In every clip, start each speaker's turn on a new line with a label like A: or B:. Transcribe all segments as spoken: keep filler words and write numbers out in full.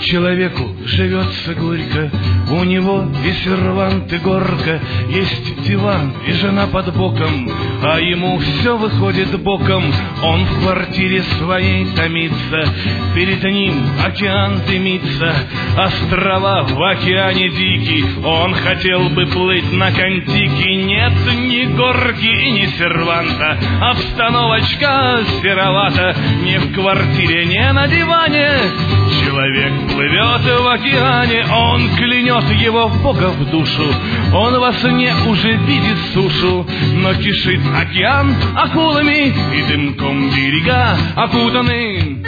A: Человеку живется горько, у него и сервант, и горка, есть диван и жена под боком, а ему все выходит боком. Он в квартире своей томится, перед ним океан дымится, острова в океане дикий. Он хотел бы плыть на Контике, нет ни горки и ни серванта, обстановочка серовата, ни в квартире, ни на диване. Человек плывет в океане, он клянет его в Бога в душу, он во сне уже видит сушу, но кишит океан акулами и дымком берега окутаны.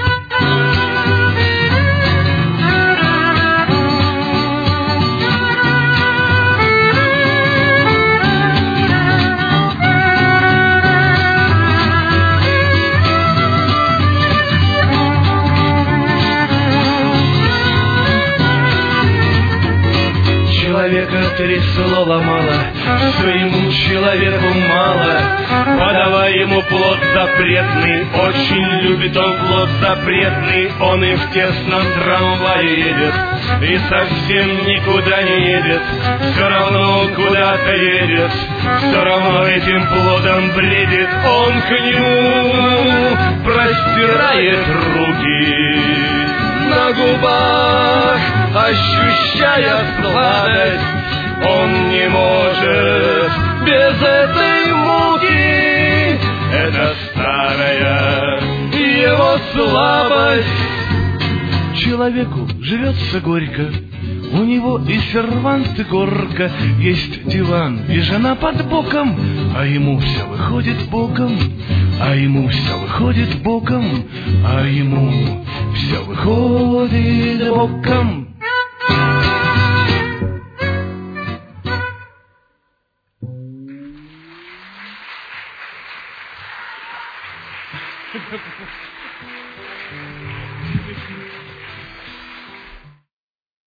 A: Человека три слова мало, своему человеку мало. Подавай ему плод запретный, очень любит он плод запретный. Он и в тесном трамвае едет, и совсем никуда не едет, все равно куда-то едет, все равно этим плодом бредит. Он к нему простирает руки, на губах ощущая сладость, он не может без этой муки. Это старая его слабость. Человеку живется горько, у него и сервант, и горка, есть диван и жена под боком, а ему все выходит боком, а ему все выходит боком, а ему все выходит боком.